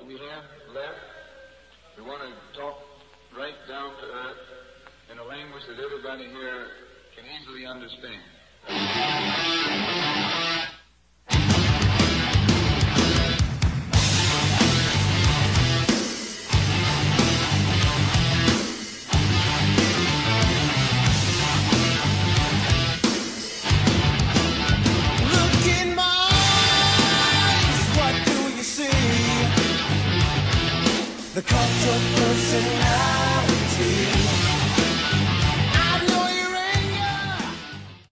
we have left, we want to talk right down to earth in a language that everybody here can easily understand. The cult of personality.